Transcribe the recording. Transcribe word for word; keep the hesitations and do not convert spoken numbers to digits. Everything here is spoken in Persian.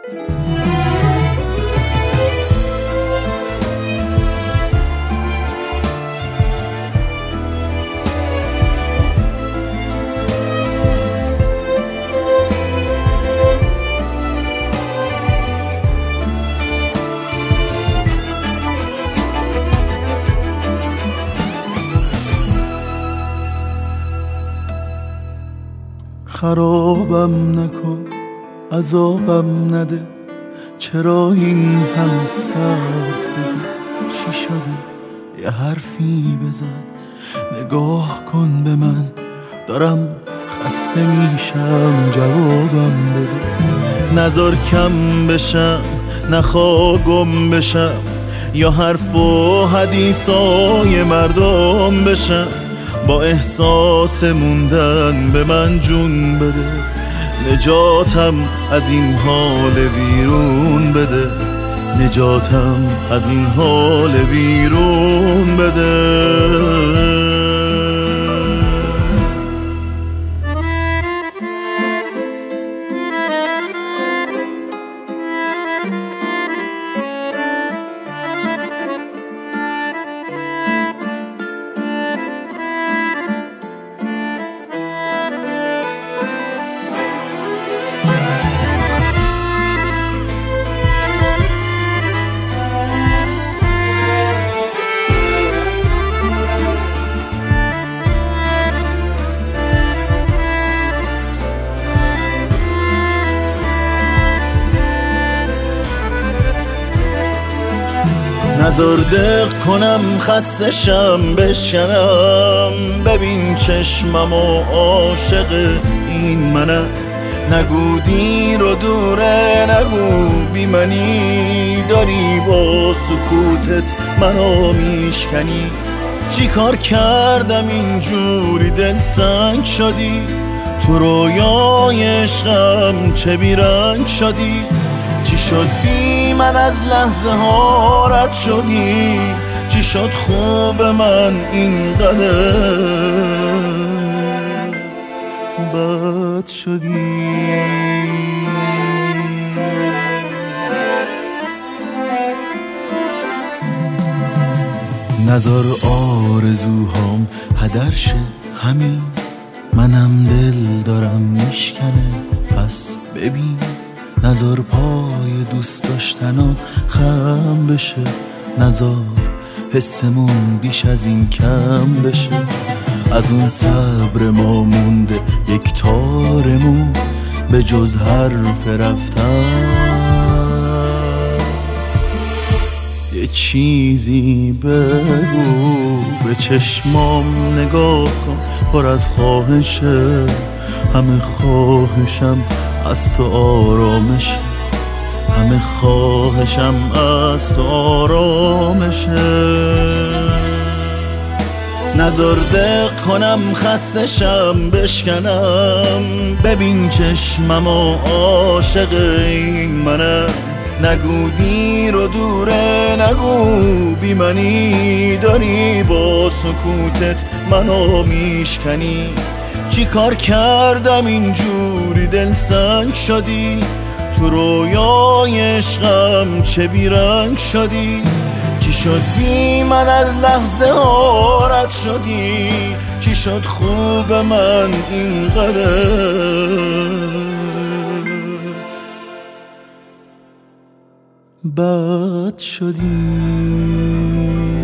خرابم نکن، عذابم نده، چرا این همه سرد بگو؟ چی شده؟ یه حرفی بزن، نگاه کن به من، دارم خسته میشم، جوابم بده. نذار کم بشم، نخواه گم بشم، یا حرف و حدیثای مردم بشم. با احساس موندن به من جون بده، نجاتم از این حال ویرون بده، نجاتم از این حال ویرون بده. نذار دق کنم، خسته شم بشکنم، ببین چشمم و عاشق این منم. نگو دیر و دوره، نگو بی منی، داری با سکوتت منو میشکنی. چی کار کردم اینجوری دل سنگ شدی؟ تو رویای عشقم چه بیرنگ شدی؟ چی شد بی من از لحظه ها رد شدی؟ چی شد خوب من اینقدر بد شدی؟ نذار آرزوهام هدر شه همین، منم دل دارم میشکنه پس ببین. نذار پای دوست داشتنا خم بشه، نذار حسمون بیش از این کم بشه. از اون صبر ما مونده یک تارمون، به جز حرف رفتن یه چیزی بگو. به چشمام نگاه کن، پر از خواهشه، همه خواهشم از تو آرامش، همه خواهشم از تو آرامشه. نذار دق کنم، خسته شم بشکنم، ببین چشمم و عاشق این منم. نگو دیر و دوره، نگو بی منی، داری با سکوتت منو میشکنی. چی کار کردم اینجوری دل سنگ شدی؟ تو رویای عشقم چه بیرنگ شدی؟ چی شد بی من از لحظه ها رد شدی؟ چی شد خوب من اینقدر بد شدی؟